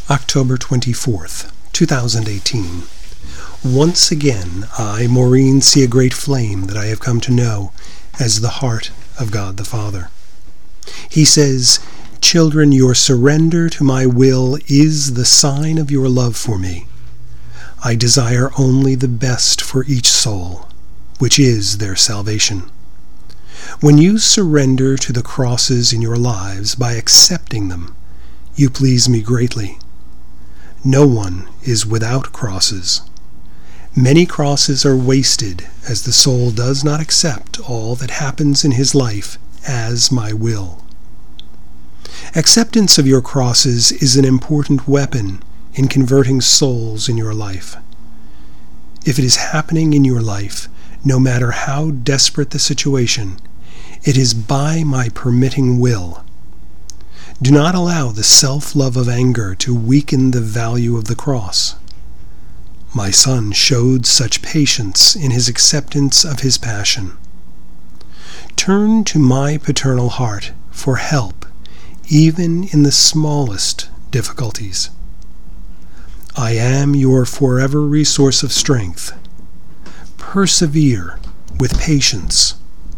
October 24th, 2018. Once again, I, Maureen, see a great flame that I have come to know as the heart of God the Father. He says, "Children, your surrender to my will is the sign of your love for me. I desire only the best for each soul, which is their salvation." When you surrender to the crosses in your lives by accepting them, you please me greatly. No one is without crosses. Many crosses are wasted as the soul does not accept all that happens in his life as my will. Acceptance of your crosses is an important weapon in converting souls in your life. If it is happening in your life, no matter how desperate the situation, it is by my permitting will. Do not allow the self-love of anger to weaken the value of the cross. My Son showed such patience in his acceptance of his passion. Turn to my paternal heart for help, even in the smallest difficulties. I am your forever resource of strength. Persevere with patience.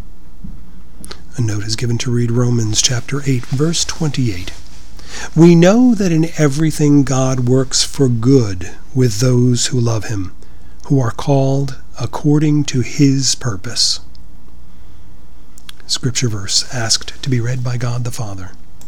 A note is given to read Romans chapter 8, verse 28. We know that in everything God works for good with those who love him, who are called according to his purpose. Scripture verse asked to be read by God the Father.